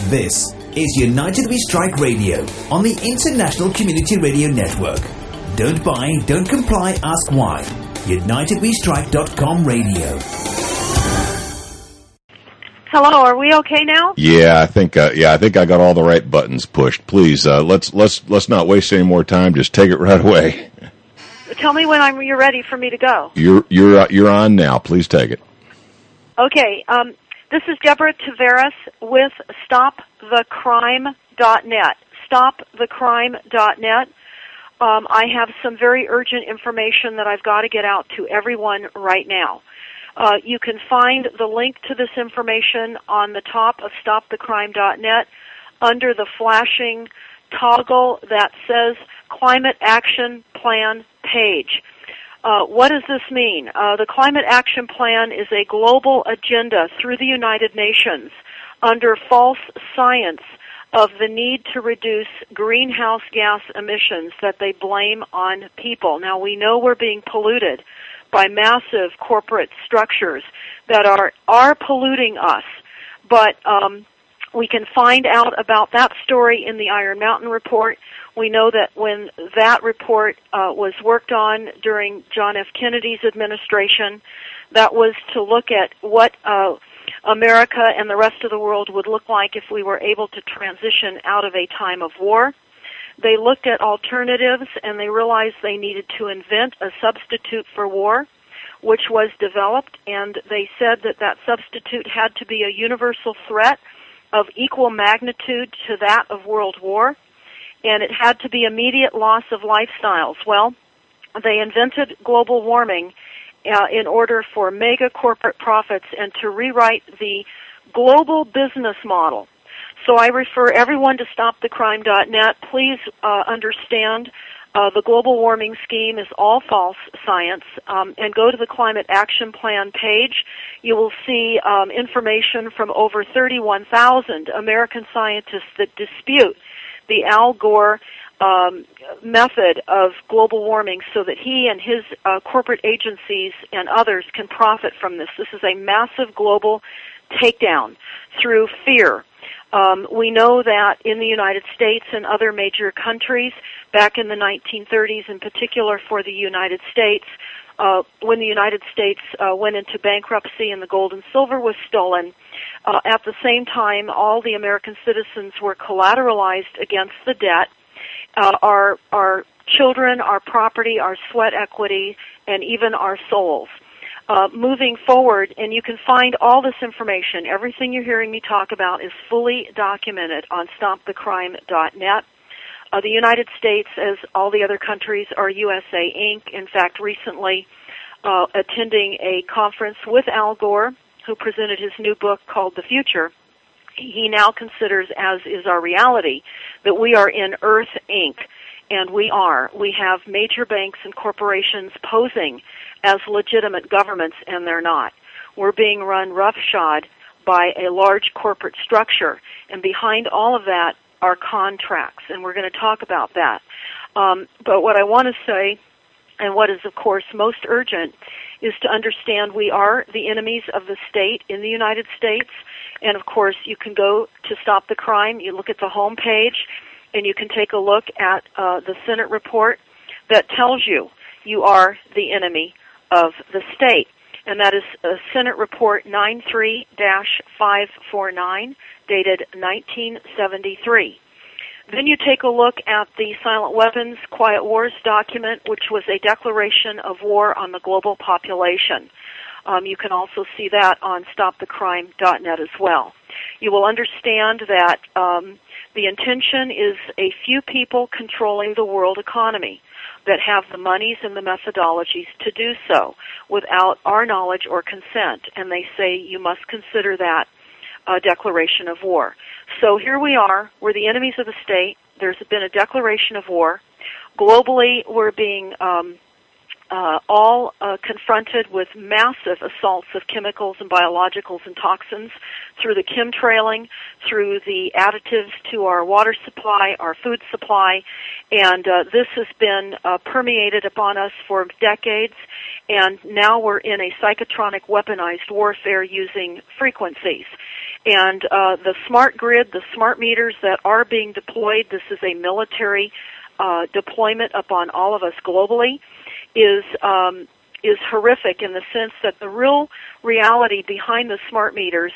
This is United We Strike Radio on the International Community Radio Network. Don't buy, don't comply, ask why. UnitedWeStrike.com radio. Hello, are we okay now? Yeah, I think I got all the right buttons pushed. Please, let's not waste any more time. Just take it right away. Tell me when you're ready for me to go. You're on now. Please take it. Okay. This is Deborah Taveras with StopTheCrime.net. StopTheCrime.net. I have some very urgent information that I've got to get out to everyone right now. You can find the link to this information on the top of StopTheCrime.net under the flashing toggle that says Climate Action Plan page. What does this mean? The Climate Action Plan is a global agenda through the United Nations under false science of the need to reduce greenhouse gas emissions that they blame on people. Now, we know we're being polluted by massive corporate structures that are polluting us, but we can find out about that story in the Iron Mountain Report. We know that when that report was worked on during John F. Kennedy's administration, that was to look at what America and the rest of the world would look like if we were able to transition out of a time of war. They looked at alternatives and they realized they needed to invent a substitute for war, which was developed, and they said that that substitute had to be a universal threat of equal magnitude to that of World War, and it had to be immediate loss of lifestyles. Well, they invented global warming in order for mega corporate profits and to rewrite the global business model. So I refer everyone to StopTheCrime.net. Please understand the global warming scheme is all false science, and go to the Climate Action Plan page. You will see information from over 31,000 American scientists that dispute the Al Gore method of global warming so that he and his corporate agencies and others can profit from this. This is a massive global takedown through fear. We know that in the United States and other major countries, back in the 1930s, in particular for the United States, when the United States went into bankruptcy and the gold and silver was stolen, at the same time, all the American citizens were collateralized against the debt. Our children, our property, our sweat equity, and even our souls. Moving forward, and you can find all this information, everything you're hearing me talk about is fully documented on StopTheCrime.net. The United States, as all the other countries, are USA Inc. In fact, recently attending a conference with Al Gore, who presented his new book called The Future, he now considers, as is our reality, that we are in Earth Inc., and we are. We have major banks and corporations posing as legitimate governments, and they're not. We're being run roughshod by a large corporate structure, and behind all of that are contracts, and we're going to talk about that. But what I want to say, and what is, of course, most urgent, is to understand we are the enemies of the state in the United States, and, of course, you can go to Stop the Crime, you look at the home page, and you can take a look at the Senate report that tells you you are the enemy of the state. And that is Senate Report 93-549, dated 1973. Then you take a look at the Silent Weapons Quiet Wars document, which was a declaration of war on the global population. You can also see that on StopTheCrime.net as well. You will understand that the intention is a few people controlling the world economy that have the monies and the methodologies to do so without our knowledge or consent, and they say you must consider that a declaration of war. So here we are. We're the enemies of the state. There's been a declaration of war. Globally, we're being all confronted with massive assaults of chemicals and biologicals and toxins through the chemtrailing, through the additives to our water supply, our food supply, and this has been permeated upon us for decades, and now we're in a psychotronic weaponized warfare using frequencies. And the smart grid, the smart meters that are being deployed, this is a military deployment upon all of us globally, is horrific in the sense that the real reality behind the smart meters,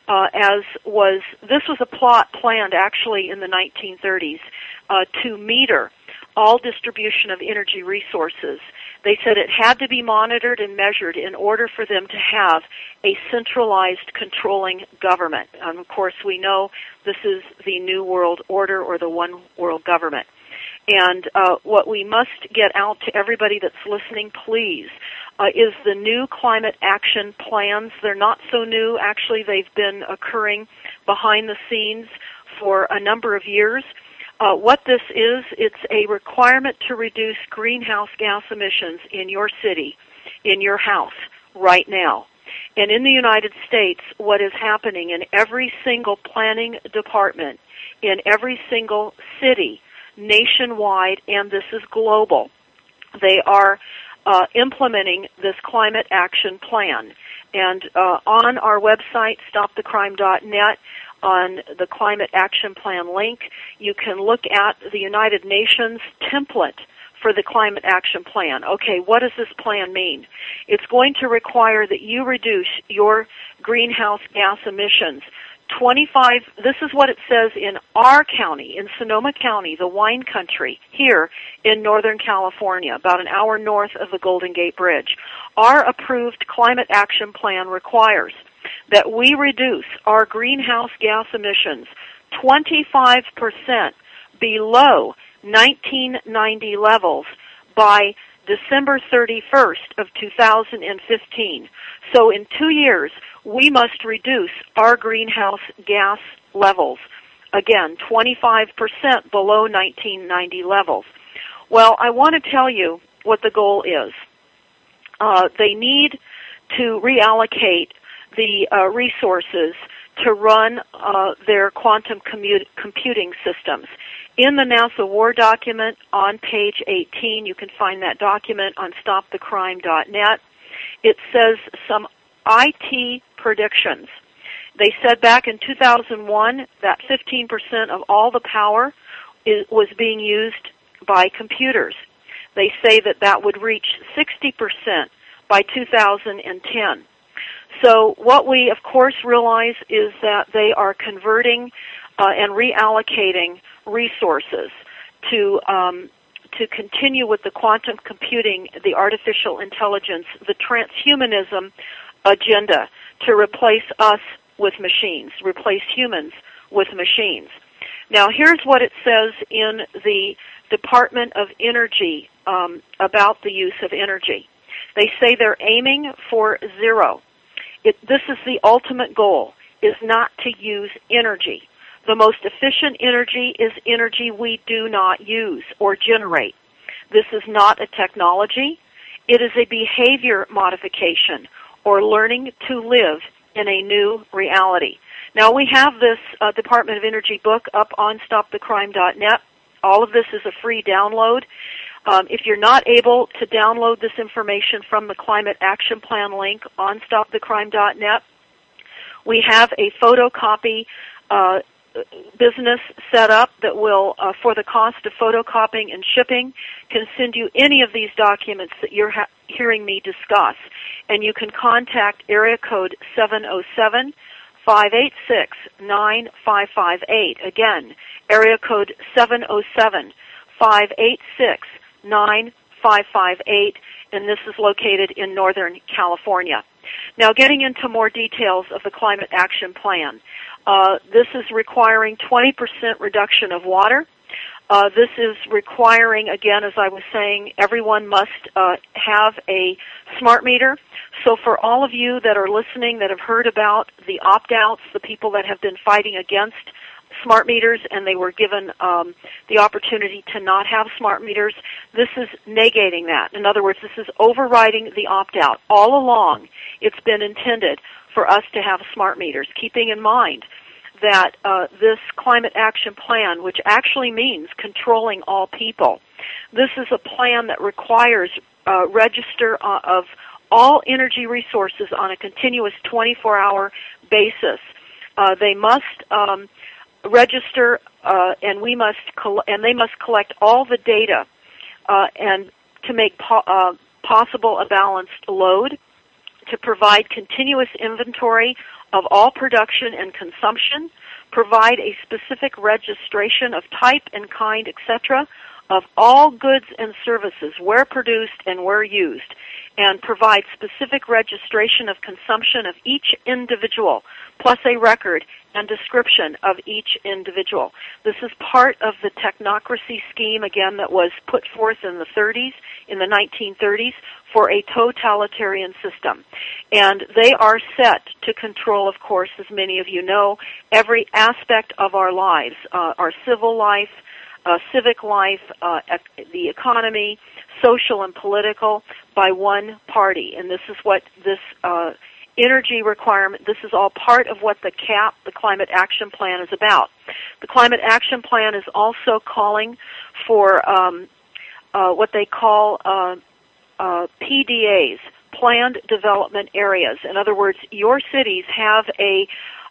this was a plot planned actually in the 1930s to meter all distribution of energy resources. They said it had to be monitored and measured in order for them to have a centralized controlling government. Of course, we know this is the New World Order or the One World Government. And what we must get out to everybody that's listening, please, is the new climate action plans. They're not so new. Actually, they've been occurring behind the scenes for a number of years. What this is, it's a requirement to reduce greenhouse gas emissions in your city, in your house, right now. And in the United States, what is happening in every single planning department, in every single city, nationwide, and this is global, they are implementing this climate action plan. And on our website, stopthecrime.net, on the Climate Action Plan link, you can look at the United Nations template for the Climate Action Plan. Okay, what does this plan mean? It's going to require that you reduce your greenhouse gas emissions 25, this is what it says in our county, in Sonoma County, the wine country, here in Northern California, about an hour north of the Golden Gate Bridge. Our approved climate action plan requires that we reduce our greenhouse gas emissions 25% below 1990 levels by December 31st of 2015. So in 2 years, we must reduce our greenhouse gas levels. Again, 25% below 1990 levels. Well, I want to tell you what the goal is. They need to reallocate the resources to run their quantum computing systems. In the NASA War document on page 18, you can find that document on stopthecrime.net. It says some IT predictions. They said back in 2001 that 15% of all the power was being used by computers. They say that that would reach 60% by 2010. So what we, of course, realize is that they are converting and reallocating resources to continue with the quantum computing, the artificial intelligence, the transhumanism agenda to replace us with machines, replace humans with machines. Now, here's what it says in the Department of Energy about the use of energy. They say they're aiming for zero. This is the ultimate goal, is not to use energy. The most efficient energy is energy we do not use or generate. This is not a technology. It is a behavior modification or learning to live in a new reality. Now, we have this Department of Energy book up on stopthecrime.net. All of this is a free download. If you're not able to download this information from the Climate Action Plan link on stopthecrime.net, we have a photocopy business set up that will, for the cost of photocopying and shipping, can send you any of these documents that you're hearing me discuss. And you can contact area code 707-586-9558. Again, area code 707-586-9558, and this is located in Northern California. Now, getting into more details of the Climate Action Plan. This is requiring 20% reduction of water. This is requiring, again, as I was saying, everyone must have a smart meter. So for all of you that are listening that have heard about the opt-outs, the people that have been fighting against smart meters and they were given the opportunity to not have smart meters, this is negating that. In other words, this is overriding the opt-out. All along, it's been intended for us to have smart meters, keeping in mind that this climate action plan, which actually means controlling all people, this is a plan that requires register of all energy resources on a continuous 24-hour basis They must register, and they must collect all the data and to make possible a balanced load, to provide continuous inventory of all production and consumption, provide a specific registration of type and kind, etc., of all goods and services, where produced and where used, and provide specific registration of consumption of each individual, plus a record and description of each individual. This is part of the technocracy scheme, again, that was put forth in the 1930s, for a totalitarian system. And they are set to control, of course, as many of you know, every aspect of our lives, our civil life, civic life, the economy, social and political, by one party. And this is what this energy requirement, this is all part of what the CAP, the Climate Action Plan, is about. The Climate Action Plan is also calling for what they call PDAs, Planned Development Areas. In other words, your cities have a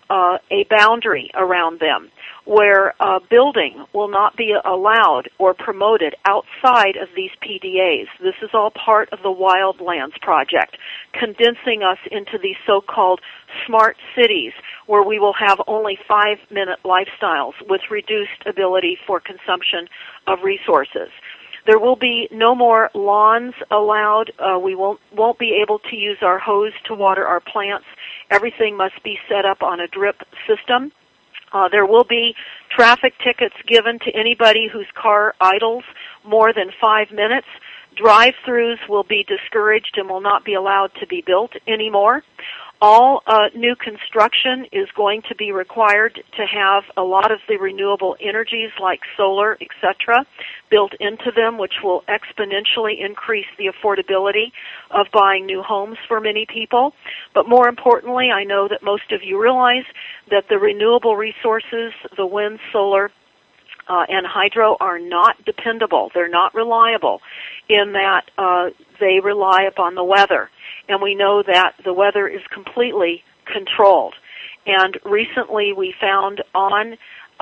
boundary around them where building will not be allowed or promoted outside of these PDAs. This is all part of the Wildlands Project, condensing us into these so-called smart cities where we will have only 5-minute lifestyles with reduced ability for consumption of resources. There will be no more lawns allowed. We won't be able to use our hose to water our plants. Everything must be set up on a drip system. There will be traffic tickets given to anybody whose car idles more than 5 minutes. Drive-throughs will be discouraged and will not be allowed to be built anymore. All new construction is going to be required to have a lot of the renewable energies like solar, etc., built into them, which will exponentially increase the affordability of buying new homes for many people. But more importantly, I know that most of you realize that the renewable resources, the wind, solar, and hydro, are not dependable. They're not reliable in that they rely upon the weather. And we know that the weather is completely controlled. And recently we found on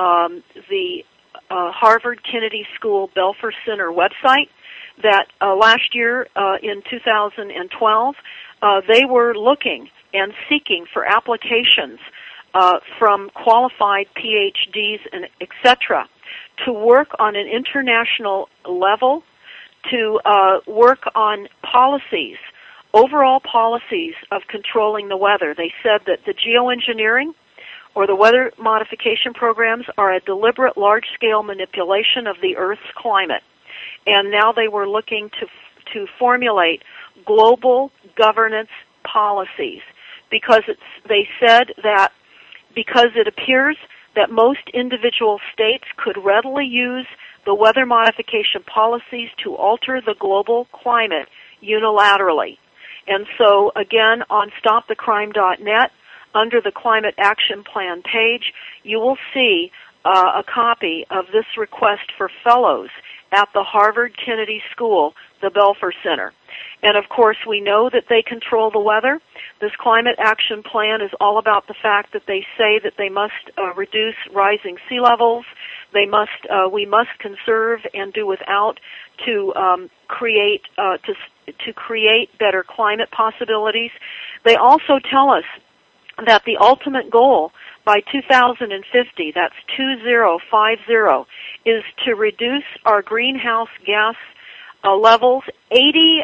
the Harvard Kennedy School Belfer Center website that last year in 2012 they were looking and seeking for applications from qualified PhDs and etc. to work on an international level, to work on policies, overall policies of controlling the weather. They said that the geoengineering or the weather modification programs are a deliberate large-scale manipulation of the Earth's climate. And now they were looking to formulate global governance policies because they said that because it appears that most individual states could readily use the weather modification policies to alter the global climate unilaterally. And so, again, on stopthecrime.net, under the Climate Action Plan page, you will see a copy of this request for fellows at the Harvard Kennedy School, the Belfer Center. And, of course, we know that they control the weather. This Climate Action Plan is all about the fact that they say that they must reduce rising sea levels. We must conserve and do without to create better climate possibilities. They also tell us that the ultimate goal by 2050, that's 2050, is to reduce our greenhouse gas levels 80%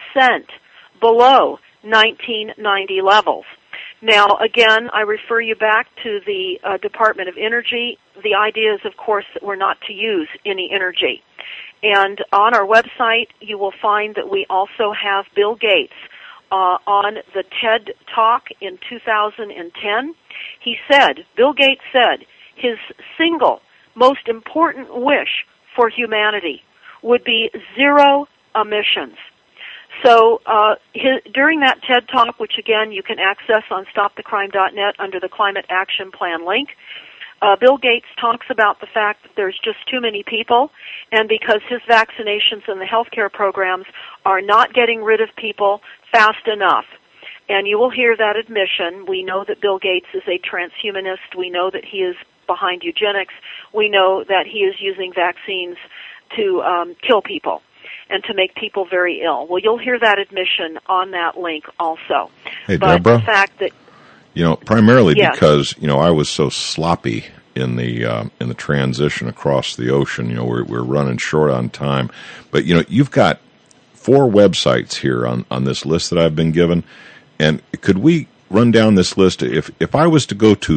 below 1990 levels. Now, again, I refer you back to the Department of Energy. The idea is, of course, that we're not to use any energy. And on our website, you will find that we also have Bill Gates on the TED Talk in 2010. Bill Gates said, his single most important wish for humanity would be zero emissions. So during that TED Talk, which again you can access on stopthecrime.net under the Climate Action Plan link, Bill Gates talks about the fact that there's just too many people, and because his vaccinations and the healthcare programs are not getting rid of people fast enough. And you will hear that admission. We know that Bill Gates is a transhumanist. We know that he is behind eugenics. We know that he is using vaccines to kill people and to make people very ill. Well, you'll hear that admission on that link also. Hey, but Deborah, the fact that, primarily yes. because, I was so sloppy in the transition across the ocean. We're running short on time. But, you've got 4 websites here on this list that I've been given. And could we run down this list? If I was to go to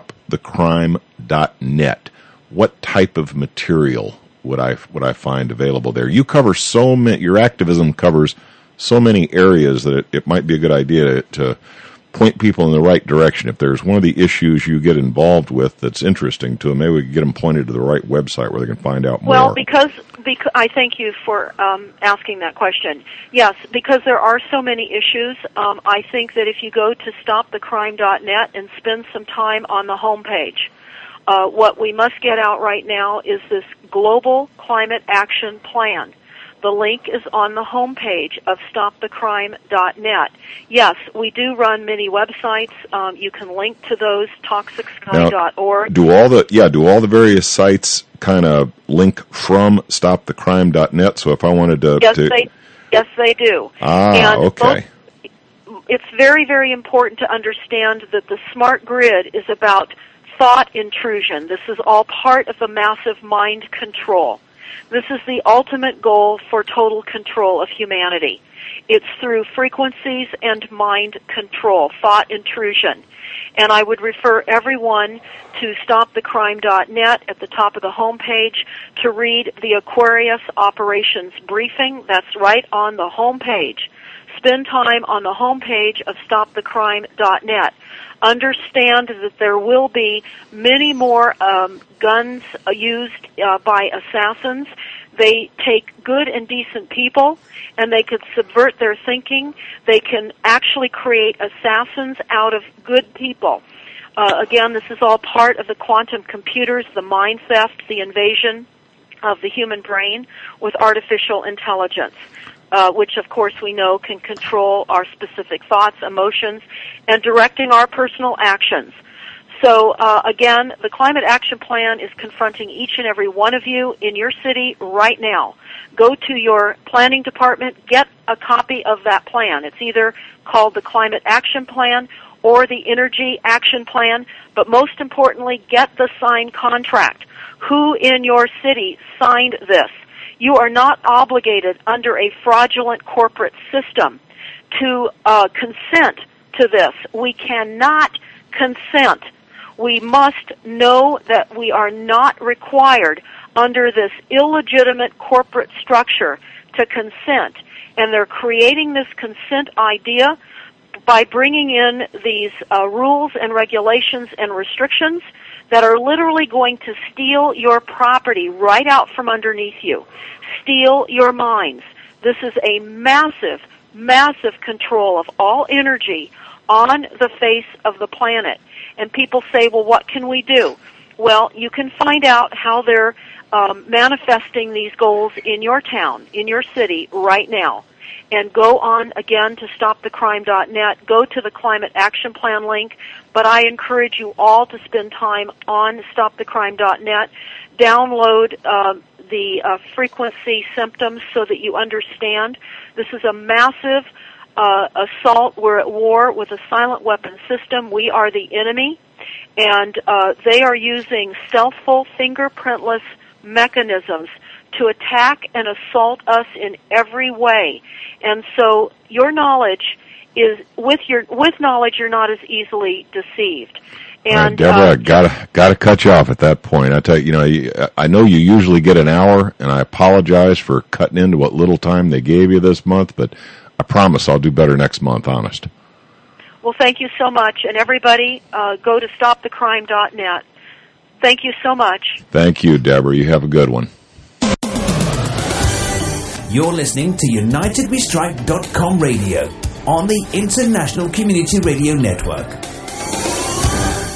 stopthecrime.net, what type of material would I find available there? You cover so many. Your activism covers so many areas that it might be a good idea to point people in the right direction. If there's one of the issues you get involved with that's interesting to them, maybe we could get them pointed to the right website where they can find out more. Well, because I thank you for asking that question. Yes, because there are so many issues, I think that if you go to stopthecrime.net and spend some time on the homepage, what we must get out right now is this Global Climate Action Plan. The link is on the homepage of stopthecrime.net. Yes, we do run many websites. You can link to those, toxicsky.org. Do all the various sites kind of link from stopthecrime.net? So if I wanted to... Yes, they do. Okay. It's very, very important to understand that the smart grid is about thought intrusion. This is all part of the massive mind control. This is the ultimate goal for total control of humanity. It's through frequencies and mind control, thought intrusion. And I would refer everyone to stopthecrime.net at the top of the homepage to read the Aquarius Operations Briefing. That's right on the homepage. Spend time on the homepage of stopthecrime.net. Understand that there will be many more guns used by assassins. They take good and decent people, and they could subvert their thinking. They can actually create assassins out of good people. Again, this is all part of the quantum computers, the mind theft, the invasion of the human brain with artificial intelligence. Which, of course, we know can control our specific thoughts, emotions, and directing our personal actions. So, again, the Climate Action Plan is confronting each and every one of you in your city right now. Go to your planning department, get a copy of that plan. It's either called the Climate Action Plan or the Energy Action Plan, but most importantly, get the signed contract. Who in your city signed this? You are not obligated under a fraudulent corporate system to consent to this. We cannot consent. We must know that we are not required under this illegitimate corporate structure to consent. And they're creating this consent idea by bringing in these rules and regulations and restrictions that are literally going to steal your property right out from underneath you, steal your minds. This is a massive, massive control of all energy on the face of the planet. And people say, well, what can we do? Well, you can find out how they're manifesting these goals in your town, in your city right now. And go on, again, to stopthecrime.net. Go to the Climate Action Plan link. But I encourage you all to spend time on stopthecrime.net. Download the frequency symptoms so that you understand. This is a massive assault. We're at war with a silent weapon system. We are the enemy. And they are using stealthful, fingerprintless mechanisms to attack and assault us in every way. And so your knowledge is, with knowledge, you're not as easily deceived. And Deborah, gotta cut you off at that point. I tell you, I know you usually get an hour, and I apologize for cutting into what little time they gave you this month, but I promise I'll do better next month, honest. Well, thank you so much. And everybody, go to stopthecrime.net. Thank you so much. Thank you, Deborah. You have a good one. You're listening to UnitedWeStrike.com radio on the International Community Radio Network.